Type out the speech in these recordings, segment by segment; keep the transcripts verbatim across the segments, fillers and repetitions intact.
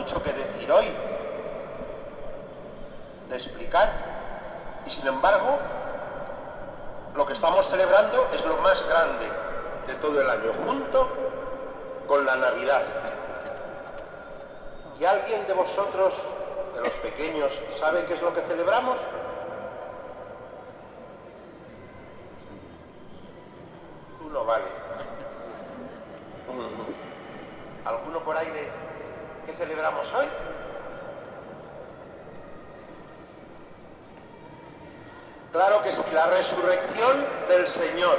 mucho que decir hoy, de explicar, y sin embargo, lo que estamos celebrando es lo más grande de todo el año, junto con la Navidad. ¿Y alguien de vosotros, de los pequeños, sabe qué es lo que celebramos? Tú no vale. ¿Alguno por ahí de qué celebramos hoy? Claro que sí, la resurrección del Señor.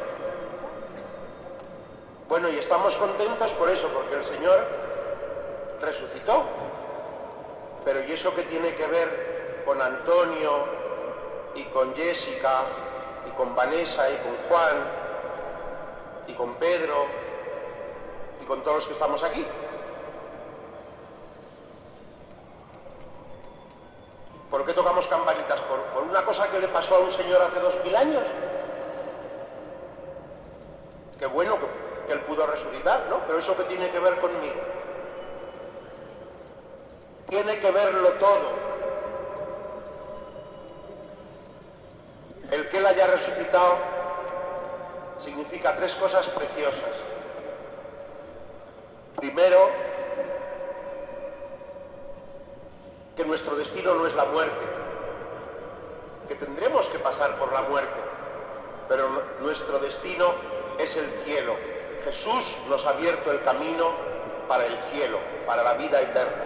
Bueno, y estamos contentos por eso, porque el Señor resucitó. Pero ¿y eso qué tiene que ver con Antonio y con Jessica y con Vanessa y con Juan y con Pedro y con todos los que estamos aquí? ¿Por qué tocamos campanitas? ¿Por, por una cosa que le pasó a un señor hace dos mil años? Qué bueno que, que él pudo resucitar, ¿no? Pero ¿eso qué tiene que ver conmigo? Tiene que verlo todo. El que él haya resucitado significa tres cosas preciosas. Primero, que nuestro destino no es la muerte, que tendremos que pasar por la muerte, pero nuestro destino es el cielo. Jesús nos ha abierto el camino para el cielo, para la vida eterna.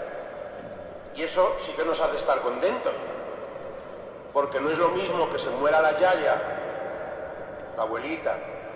Y eso sí que nos hace estar contentos, porque no es lo mismo que se muera la yaya, la abuelita,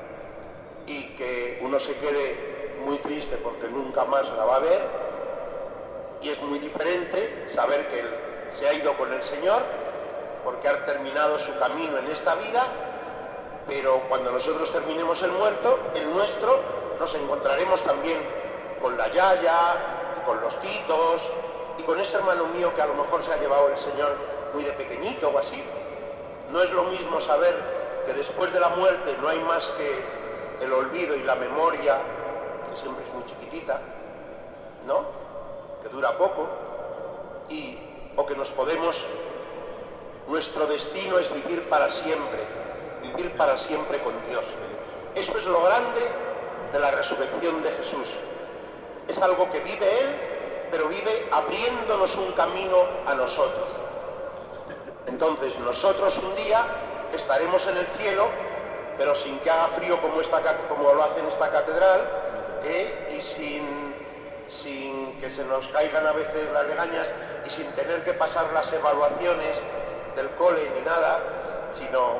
y que uno se quede muy triste porque nunca más la va a ver. Y es muy diferente saber que él se ha ido con el Señor porque ha terminado su camino en esta vida, pero cuando nosotros terminemos el muerto, el nuestro, nos encontraremos también con la yaya, y con los titos, y con ese hermano mío que a lo mejor se ha llevado el Señor muy de pequeñito o así. No es lo mismo saber que después de la muerte no hay más que el olvido y la memoria, que siempre es muy chiquitita, ¿no?, que dura poco, y o que nos podemos, nuestro destino es vivir para siempre, vivir para siempre con Dios. Eso es lo grande de la resurrección de Jesús. Es algo que vive Él, pero vive abriéndonos un camino a nosotros. Entonces nosotros un día estaremos en el cielo, pero sin que haga frío como, esta, como lo hace en esta catedral, ¿eh? y sin... sin que se nos caigan a veces las legañas y sin tener que pasar las evaluaciones del cole ni nada, sino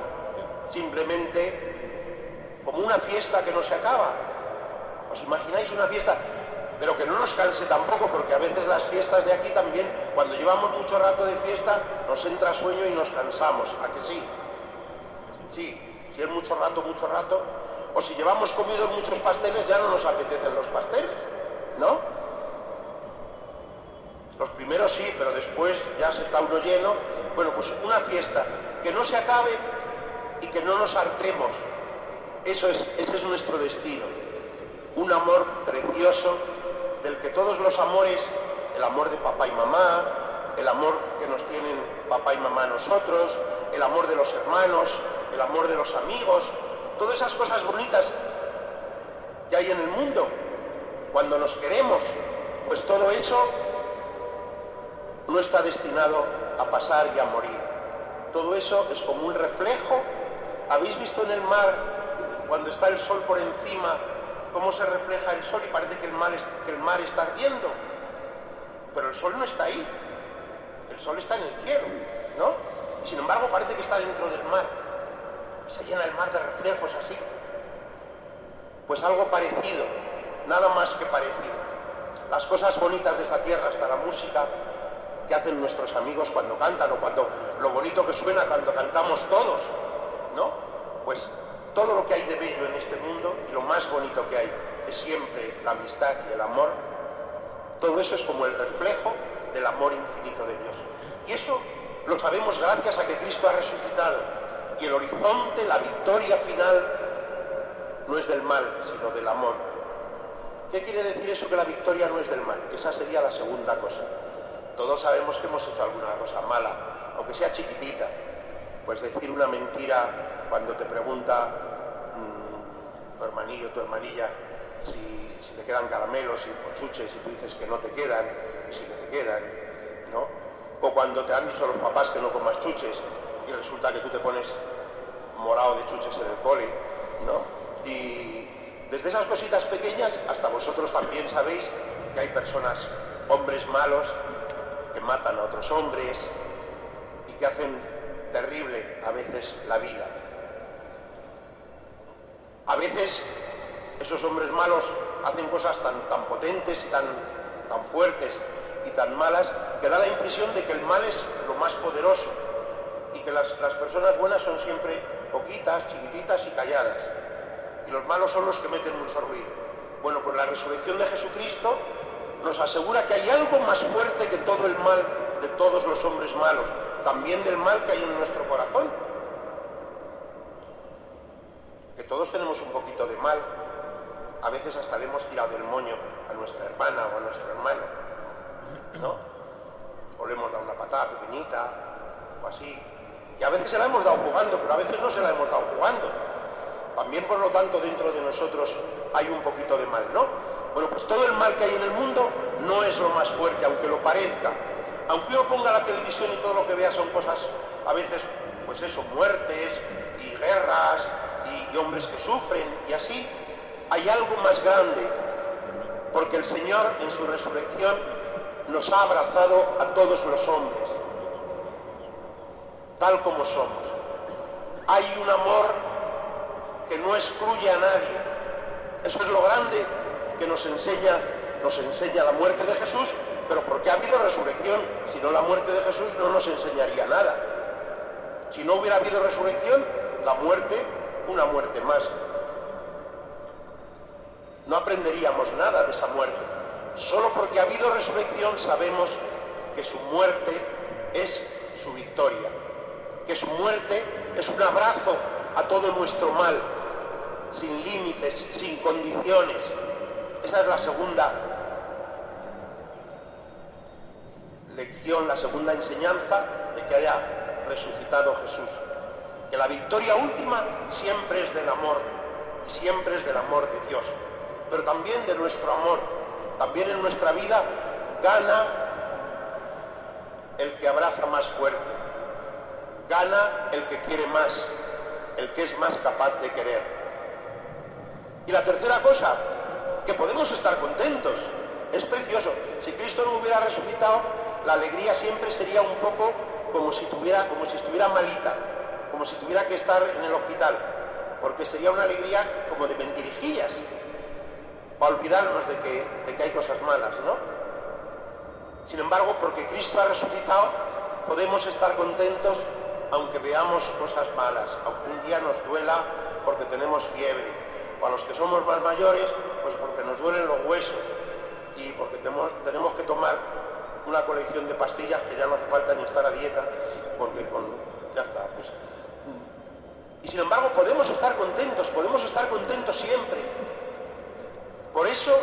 simplemente como una fiesta que no se acaba. ¿Os imagináis una fiesta? Pero que no nos canse tampoco, porque a veces las fiestas de aquí también, cuando llevamos mucho rato de fiesta, nos entra sueño y nos cansamos. ¿A que sí? Sí, si es mucho rato, mucho rato. O si llevamos comidos muchos pasteles, ya no nos apetecen los pasteles, ¿no? Los primeros sí, pero después ya se está uno lleno. Bueno, pues una fiesta que no se acabe y que no nos hartemos. Eso es, ese es nuestro destino. Un amor precioso del que todos los amores, el amor de papá y mamá, el amor que nos tienen papá y mamá a nosotros, el amor de los hermanos, el amor de los amigos, todas esas cosas bonitas que hay en el mundo, cuando nos queremos, pues todo eso no está destinado a pasar y a morir. Todo eso es como un reflejo. ¿Habéis visto en el mar, cuando está el sol por encima, cómo se refleja el sol y parece que el mar, es, que el mar está ardiendo? Pero el sol no está ahí. El sol está en el cielo, ¿no? Y sin embargo parece que está dentro del mar. Se llena el mar de reflejos así. Pues algo parecido, nada más que parecido. Las cosas bonitas de esta tierra, hasta la música que hacen nuestros amigos cuando cantan, o cuando lo bonito que suena cuando cantamos todos, ¿no? Pues todo lo que hay de bello en este mundo, y lo más bonito que hay, es siempre la amistad y el amor. Todo eso es como el reflejo del amor infinito de Dios. Y eso lo sabemos gracias a que Cristo ha resucitado. Y el horizonte, la victoria final, no es del mal, sino del amor. ¿Qué quiere decir eso, que la victoria no es del mal? Esa sería la segunda cosa. Todos sabemos que hemos hecho alguna cosa mala, aunque sea chiquitita. Pues decir una mentira cuando te pregunta mmm, tu hermanillo, tu hermanilla, si, si te quedan caramelos o chuches y tú dices que no te quedan, y sí que te quedan, ¿no? O cuando te han dicho los papás que no comas chuches y resulta que tú te pones morado de chuches en el cole, ¿no? Y desde esas cositas pequeñas hasta vosotros también sabéis que hay personas, hombres malos, que matan a otros hombres y que hacen terrible a veces la vida. A veces esos hombres malos hacen cosas tan, tan potentes y tan, tan fuertes y tan malas que da la impresión de que el mal es lo más poderoso y que las, las personas buenas son siempre poquitas, chiquititas y calladas, y los malos son los que meten mucho ruido. Bueno, pues la resurrección de Jesucristo nos asegura que hay algo más fuerte que todo el mal de todos los hombres malos, también del mal que hay en nuestro corazón. Que todos tenemos un poquito de mal, a veces hasta le hemos tirado del moño a nuestra hermana o a nuestro hermano, ¿no? O le hemos dado una patada pequeñita, o así. Y a veces se la hemos dado jugando, pero a veces no se la hemos dado jugando. También, por lo tanto, dentro de nosotros hay un poquito de mal, ¿no? Bueno, pues todo el mal que hay en el mundo no es lo más fuerte, aunque lo parezca. Aunque uno ponga la televisión y todo lo que vea son cosas, a veces, pues eso, muertes y guerras y, y hombres que sufren y así, hay algo más grande, porque el Señor en su resurrección nos ha abrazado a todos los hombres, tal como somos. Hay un amor que no excluye a nadie. Eso es lo grande que nos enseña, nos enseña la muerte de Jesús, pero porque ha habido resurrección. Si no, la muerte de Jesús no nos enseñaría nada. Si no hubiera habido resurrección, la muerte, una muerte más. No aprenderíamos nada de esa muerte. Solo porque ha habido resurrección sabemos que su muerte es su victoria, que su muerte es un abrazo a todo nuestro mal, sin límites, sin condiciones. Esa es la segunda lección, la segunda enseñanza de que haya resucitado Jesús. Que la victoria última siempre es del amor, y siempre es del amor de Dios, pero también de nuestro amor. También en nuestra vida gana el que abraza más fuerte, gana el que quiere más, el que es más capaz de querer. Y la tercera cosa, que podemos estar contentos. Es precioso. Si Cristo no hubiera resucitado, la alegría siempre sería un poco como si tuviera, como si estuviera malita, como si tuviera que estar en el hospital, porque sería una alegría como de mentirijillas, para olvidarnos de que, de que hay cosas malas, ¿no? Sin embargo, porque Cristo ha resucitado, podemos estar contentos aunque veamos cosas malas, aunque un día nos duela porque tenemos fiebre, o a los que somos más mayores, pues porque nos duelen los huesos y porque tenemos, tenemos que tomar una colección de pastillas que ya no hace falta ni estar a dieta, porque con, ya está, pues. Y sin embargo podemos estar contentos, podemos estar contentos siempre. Por eso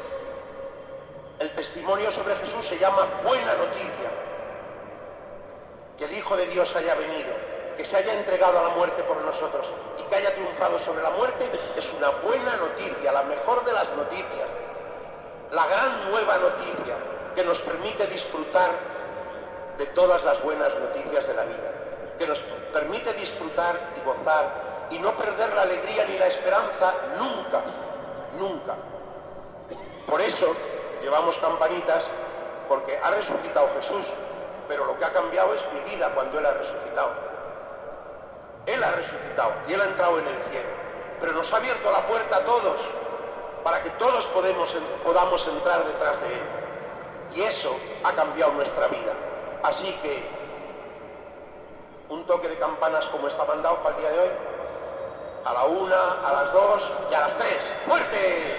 el testimonio sobre Jesús se llama buena noticia. Que el Hijo de Dios haya venido, que se haya entregado a la muerte por nosotros y que haya triunfado sobre la muerte, es una buena noticia, la mejor de las noticias, la gran nueva noticia que nos permite disfrutar de todas las buenas noticias de la vida, que nos permite disfrutar y gozar y no perder la alegría ni la esperanza nunca, nunca. Por eso llevamos campanitas, porque ha resucitado Jesús, pero lo que ha cambiado es mi vida cuando Él ha resucitado. Él ha resucitado y Él ha entrado en el cielo, pero nos ha abierto la puerta a todos, para que todos podemos, podamos entrar detrás de Él. Y eso ha cambiado nuestra vida. Así que un toque de campanas como está mandado para el día de hoy, a la una, a las dos y a las tres. ¡Fuerte!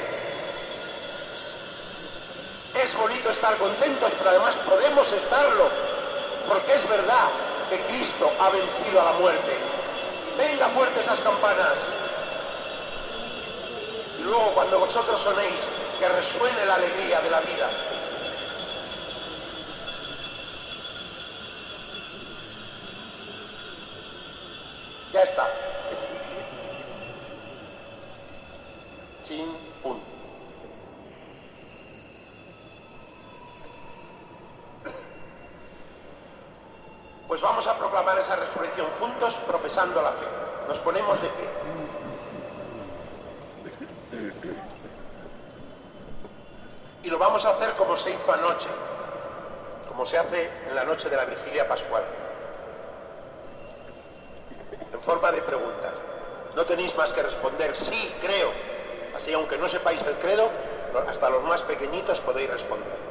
Es bonito estar contentos, pero además podemos estarlo, porque es verdad que Cristo ha vencido a la muerte. Venga fuerte esas campanas. Y luego cuando vosotros sonéis, que resuene la alegría de la vida. Ya está. Sin punto. Pues vamos a proclamar esa resurrección juntos, profesando la fe. Nos ponemos de pie. Y lo vamos a hacer como se hizo anoche, como se hace en la noche de la Vigilia Pascual, en forma de preguntas. No tenéis más que responder sí, creo. Así, aunque no sepáis el credo, hasta los más pequeñitos podéis responder.